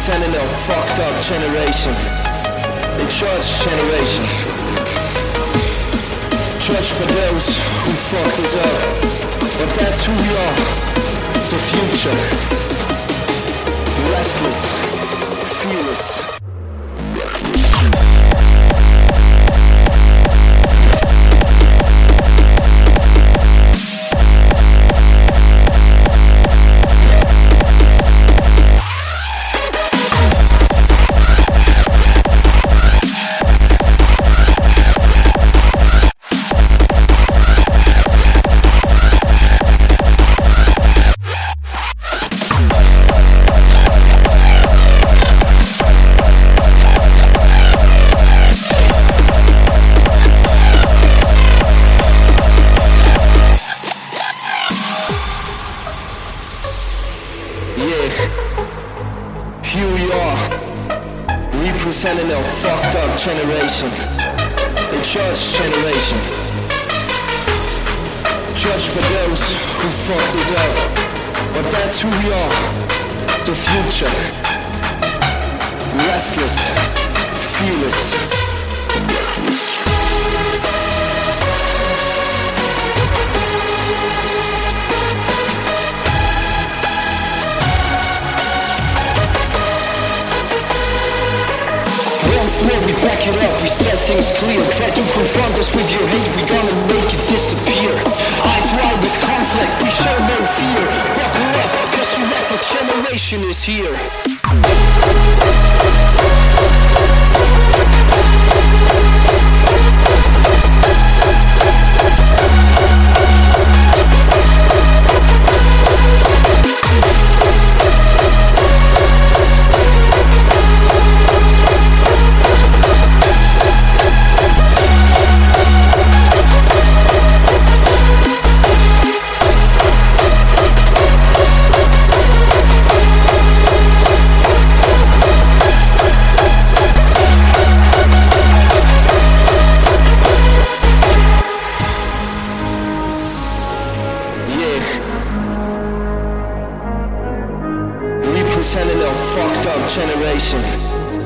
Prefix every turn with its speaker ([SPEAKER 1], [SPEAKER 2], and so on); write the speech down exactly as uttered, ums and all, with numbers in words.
[SPEAKER 1] representing a fucked up generation. A church generation. Church for those who fucked us up. But that's who we are. The future. Restless. Fearless. Here we are, representing a fucked up generation. A church generation. Church for those who fucked us up. But that's who we are. The future. Restless. Fearless. When we back it up, we set things clear. Try to confront us with your hate, we gonna make it disappear. Eyes wide with conflict, we show no fear. Buckle up, cause the reckless generation is here. Representing a fucked up generation.